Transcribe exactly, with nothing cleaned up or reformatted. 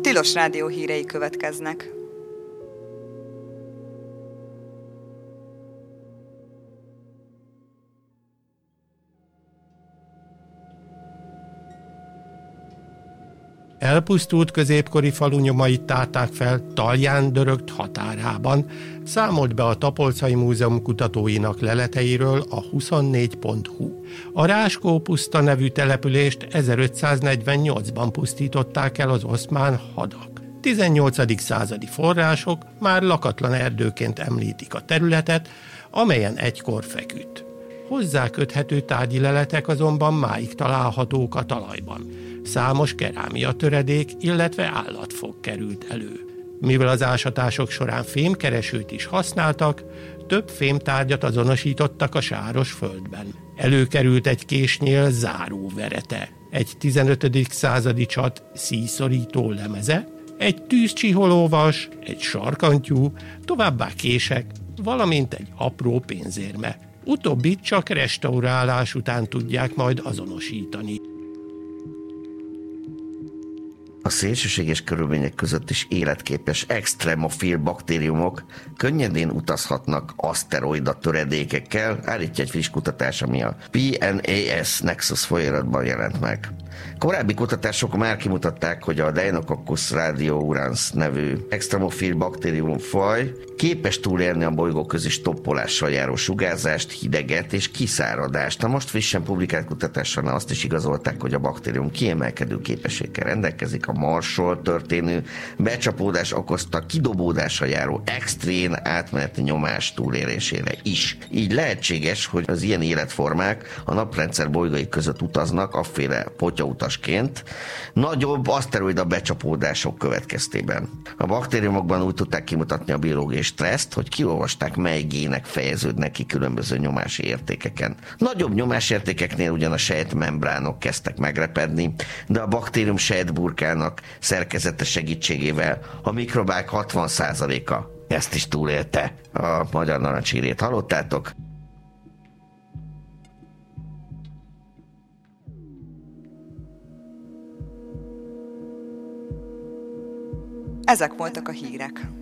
Tilos Rádió hírei következnek. Elpusztult középkori falu nyomait tárták fel Talján Dörögt határában, számolt be a Tapolcai Múzeum kutatóinak leleteiről a huszonnégy pont hu. A Ráskó puszta nevű települést ezerötszáznegyvennyolcban pusztították el az oszmán hadak. tizennyolcadik századi források már lakatlan erdőként említik a területet, amelyen egykor feküdt. Hozzá köthető tárgyi leletek azonban máig találhatók a talajban. Számos kerámia töredék, illetve állatfog került elő. Mivel az ásatások során fémkeresőt is használtak, több fémtárgyat azonosítottak a sáros földben. Előkerült egy késnyél záróverete, egy tizenötödik századi csat szíjszorító lemeze, egy tűzcsiholóvas, egy sarkantyú, továbbá kések, valamint egy apró pénzérme. Utóbbit csak restaurálás után tudják majd azonosítani. A szélsőséges körülmények között is életképes extremofil baktériumok könnyedén utazhatnak aszteroida töredékekkel, állítja egy friss kutatás, ami a pé en á es Nexus folyóiratban jelent meg. Korábbi kutatások már kimutatták, hogy a Deinococcus radiourans nevű extremofil baktériumfaj képes túlélni a bolygóközi stoppolással járó sugárzást, hideget és kiszáradást. A most frissen publikált kutatásban azt is igazolták, hogy a baktérium kiemelkedő képességgel rendelkezik a Marsról történő becsapódás okozta kidobódásra járó extrém átmeneti nyomás túlélésére is. Így lehetséges, hogy az ilyen életformák a naprendszer bolygói között utaznak afféle potyautasként, nagyobb aszteroida becsapódások következtében. A baktériumokban úgy tudták kimutatni a biológiai stresszt, hogy kiolvasták, mely gének fejeződnek ki különböző nyomási értékeken. Nagyobb nyomásértékeknél ugyan a sejtmembránok kezdtek megrepedni, de a baktérium sejtburkának szerkezete segítségével a mikrobák hatvan százaléka ezt is túlélte. A magyar narancsírét hallottátok? Ezek voltak a hírek.